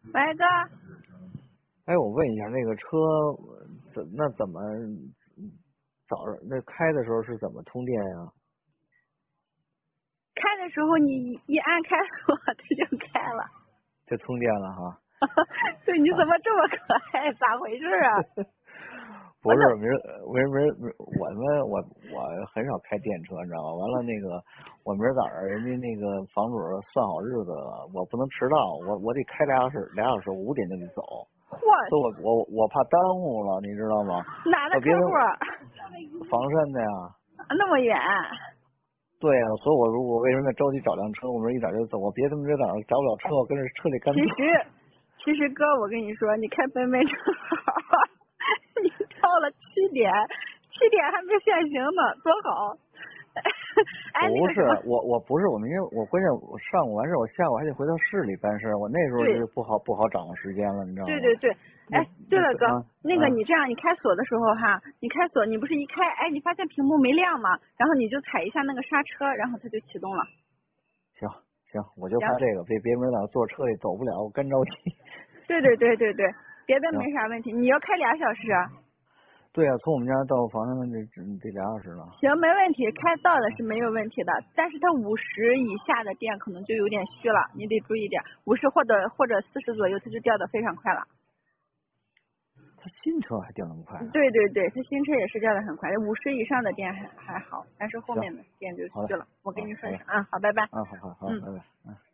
喂，哥。 哎，我问一下，那个车怎么早上那开的时候是怎么充电呀？ 开的时候你一按开锁，它就开了。 就充电了哈。 对，你怎么这么可爱？咋回事啊？ 不是，我很少开电车，你知道吗？完了那个，我明儿早上人家那个房主算好日子了，我不能迟到，我得开俩小时，5点就得走。 嚯！ 所以我怕耽误了，你知道吗？ 哪的客别的户？ 房山的呀。 那么远？ 对呀，所以我为什么着急找辆车？我们一早就走，我别他妈这早上找不了车，我跟着车里干坐。 其实哥，我跟你说，你开奔奔正好，你到了7点还没限行呢，多好。哎， 不是， 那个我不是，我明天我关键我上午完事，我下午还得回到市里办事，我那时候就不好掌握时间了，你知道吗？ 对。哎，对了哥，那个你这样，你开锁的时候哈，你开锁，你不是一开，哎，你发现屏幕没亮吗？然后你就踩一下那个刹车，然后它就启动了。 行，我就怕这个，别没早坐车里走不了，我干着急。 对，别的没啥问题。你要开2小时啊？ 对啊，从我们家到房山得俩小时了。 行，没问题，开到的是没有问题的，但是它50以下的电可能就有点虚了，你得注意点，50或者40左右，它就掉的非常快了。 它新车还掉那么快呢？ 对，它新车也是掉的很快，50以上的电还好，但是后面的电就虚了。我跟你说一声啊，好，拜拜。 好，拜拜。